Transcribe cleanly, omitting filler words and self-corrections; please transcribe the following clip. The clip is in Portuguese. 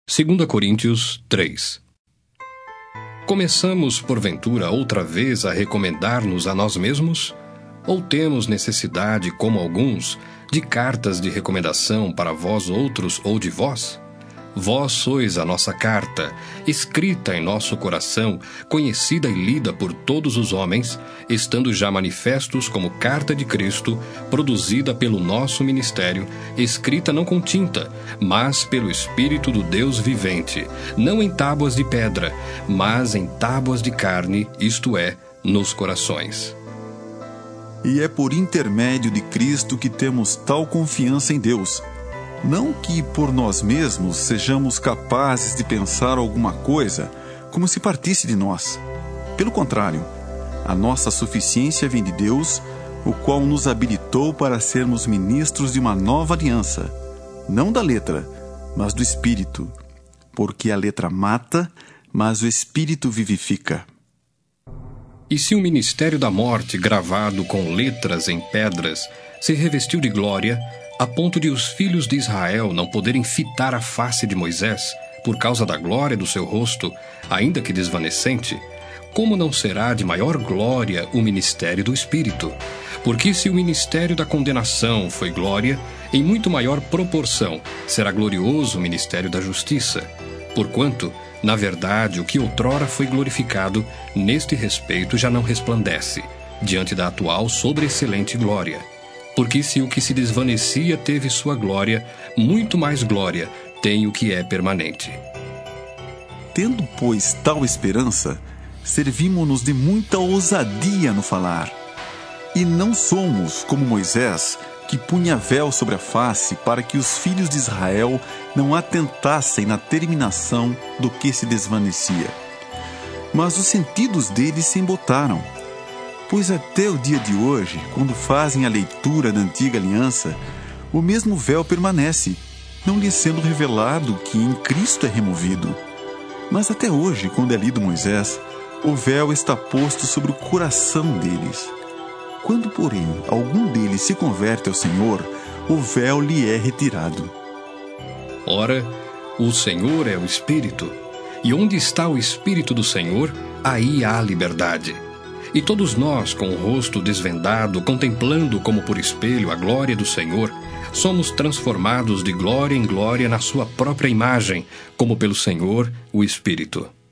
2 Coríntios 3. Começamos, porventura, outra vez a recomendar-nos a nós mesmos? Ou temos necessidade, como alguns, de cartas de recomendação para vós outros ou de vós? Vós sois a nossa carta, escrita em nosso coração, conhecida e lida por todos os homens, estando já manifestos como carta de Cristo, produzida pelo nosso ministério, escrita não com tinta, mas pelo Espírito do Deus vivente, não em tábuas de pedra, mas em tábuas de carne, isto é, nos corações. E é por intermédio de Cristo que temos tal confiança em Deus. Não que por nós mesmos sejamos capazes de pensar alguma coisa como se partisse de nós. Pelo contrário, a nossa suficiência vem de Deus, o qual nos habilitou para sermos ministros de uma nova aliança, não da letra, mas do Espírito, porque a letra mata, mas o Espírito vivifica. E se o ministério da morte, gravado com letras em pedras, se revestiu de glória, a ponto de os filhos de Israel não poderem fitar a face de Moisés, por causa da glória do seu rosto, ainda que desvanecente, como não será de maior glória o ministério do Espírito? Porque se o ministério da condenação foi glória, em muito maior proporção será glorioso o ministério da justiça. Porquanto, na verdade, o que outrora foi glorificado, neste respeito já não resplandece, diante da atual sobreexcelente glória. Porque se o que se desvanecia teve sua glória, muito mais glória tem o que é permanente. Tendo, pois, tal esperança, servimos-nos de muita ousadia no falar. E não somos como Moisés, que punha véu sobre a face para que os filhos de Israel não atentassem na terminação do que se desvanecia. Mas os sentidos deles se embotaram. Pois até o dia de hoje, quando fazem a leitura da antiga aliança, o mesmo véu permanece, não lhes sendo revelado que em Cristo é removido. Mas até hoje, quando é lido Moisés, o véu está posto sobre o coração deles. Quando, porém, algum deles se converte ao Senhor, o véu lhe é retirado. Ora, o Senhor é o Espírito, e onde está o Espírito do Senhor, aí há liberdade. E todos nós, com o rosto desvendado, contemplando como por espelho a glória do Senhor, somos transformados de glória em glória na sua própria imagem, como pelo Senhor, o Espírito.